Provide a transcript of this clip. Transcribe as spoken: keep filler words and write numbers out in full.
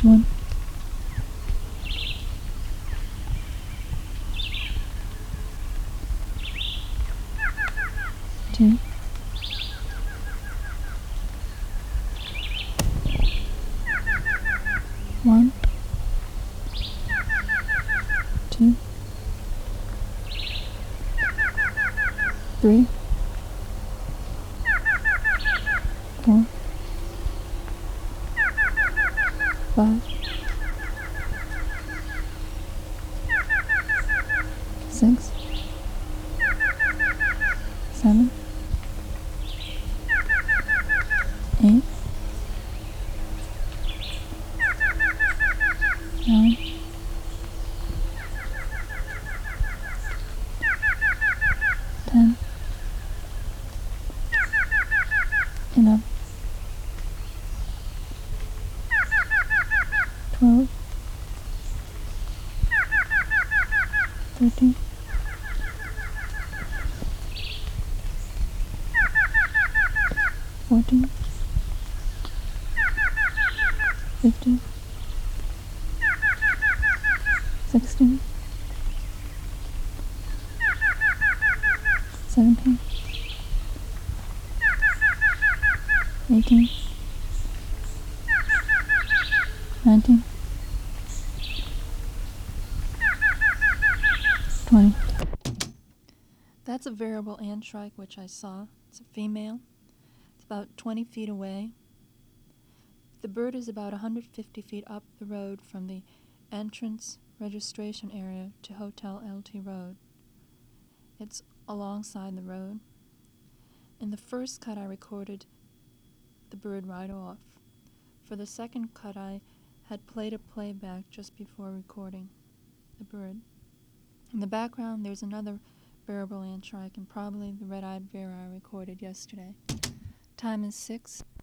One, two, one, two, three, four, five, six, seven, eight, nine, ten, eleven, twelve, thirteen, fourteen, fifteen, sixteen, seventeen, eighteen, nineteen, twenty. That's a variable antshrike which I saw. It's a female. It's about twenty feet away. The bird is about one hundred fifty feet up the road from the entrance registration area to Hotel L T Road. It's alongside the road. In the first cut I recorded the bird right off. For the second cut I had played a playback just before recording the bird. In the background there's another variable antshrike and probably the red-eyed vera I recorded yesterday. Time is six